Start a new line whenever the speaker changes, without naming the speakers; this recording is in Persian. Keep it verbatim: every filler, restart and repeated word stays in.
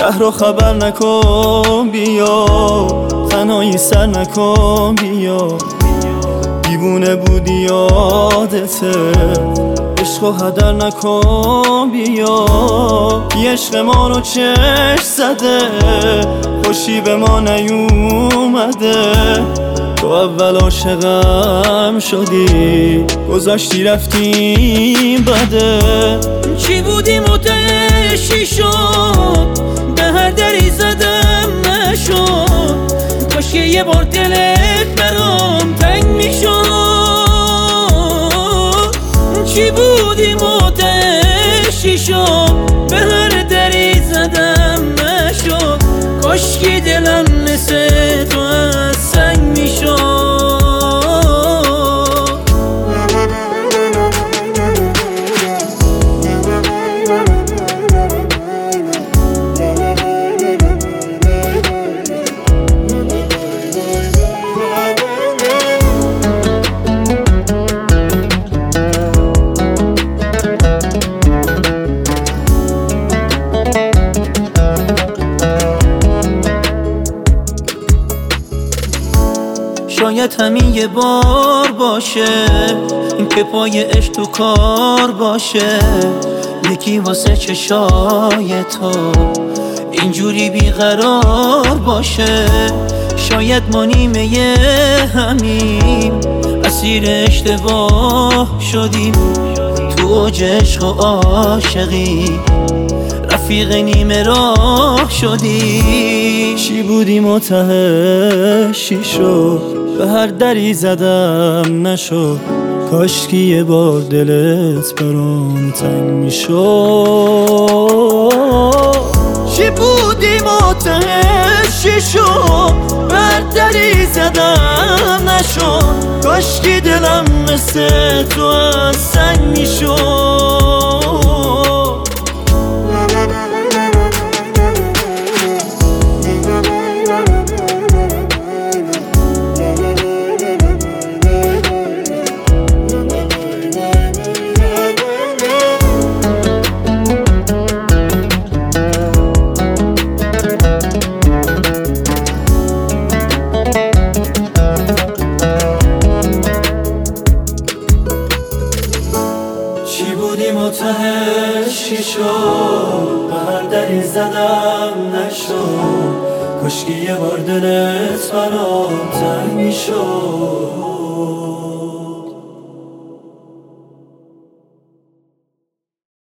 شهر رو خبر نکن بیا، تنهایی سر نکن بیا. دیوونه بودی یادته، عشق و هدر نکن بیا. بی عشق ما رو چشم زده، خوشی به ما نیومده. تو اول عاشقم شدی، گذاشتی رفتی بده.
چی بودیم و تهشی شد، به هر دری زدم نشد. کاش که یه بار دلت برام تنگ میشد. چی بودیم و تهشی شد، به هر دری زدم نشد. کاش که دلم مثل تو از سنگ میشد. شاید همین یه بار باشه، این که پای عشق تو کار باشه. یکی واسه چشای تو اینجوری بیقرار باشه. شاید ما نیمه همیم، اسیر اشتباه شدیم. تو اوج عشق و عاشقی، رفیق نیمه راه شدی.
چی بودیم و تهشی شد، به هر دری زدم نشد. کاش که یه بار دلت برام تنگ میشد.
چی بودیم و تهشی شد، به هر دری زدم نشد. کاش که دلم مثل تو از سنگ میشد.
چی بودیم و تهشی شد، به هر دری زدم نشد. کاش که یه بار دلت برام تنگ میشد.